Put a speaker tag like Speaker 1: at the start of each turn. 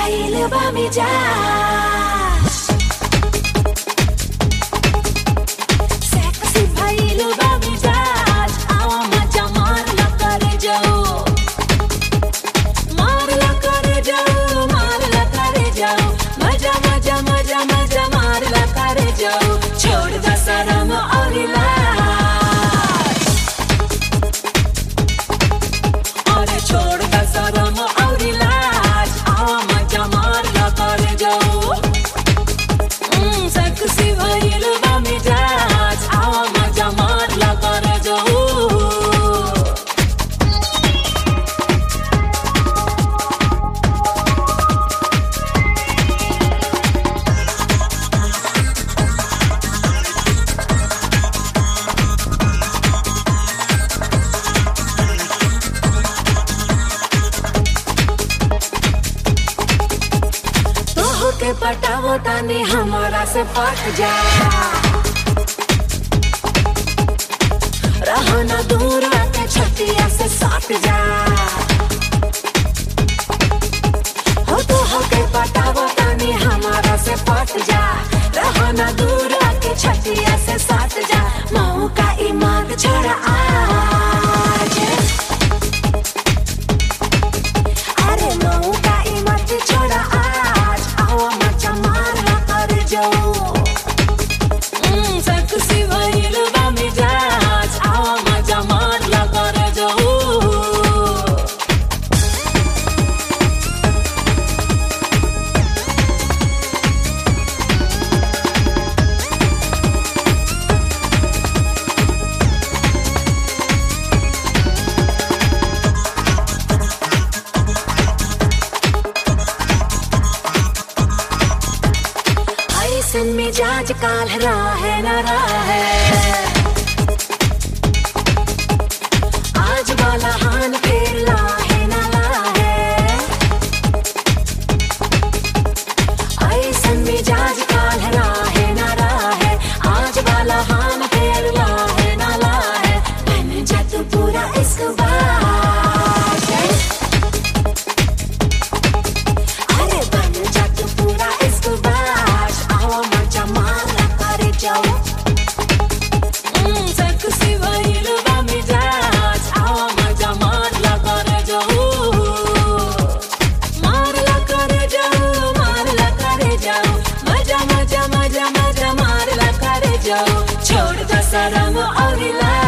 Speaker 1: भइल बा मिजाज सेक्सी भइल बा मिजाज आवा मजा मारला करे जाओ मारला करे जाओ मारला करे जाओ मजा मजा मजा मजा मारला करे जाओ छोड़ द शरम और लाज अरे छोड़ द शरम और लाज आवा मजा मारला करे जाओ सेक्सी भइल बा मिजाज आवा मजा मारला करे जाओ के पटावो तानी हमारा से पट जा रहना दूर के छतिया से सट जा हो तो हो के पटावो तानी हमारा से पट जा रहना दूर के छतिया से सट जा मऊ का ईमान छोड़ा आज अरे मऊ का ईमान छोड़ा आज आवा मजा मारला करे जाओ सेक्सी भइल बा मिजाज आवा मजा मारला करे जाओ ऐसन मिजाज काल है न रहे आज वाला हान फिर लाहे न लाहे ऐसन मिजाज काल है न रहे आज वाला हान फिर लाहे न लाहे बन जा तू पूरा इश्क बाज अरे बन जा तू पूरा इश्क बाज आवा मजा मारला करे जाओ सेक्सी भइल बा मिजाज आवा मजा मारला करे जाओ मारला करे जाओ मारला करे जाओ मजा मजा मजा मजा मारला करे जाओ छोड़ द शरम और लाज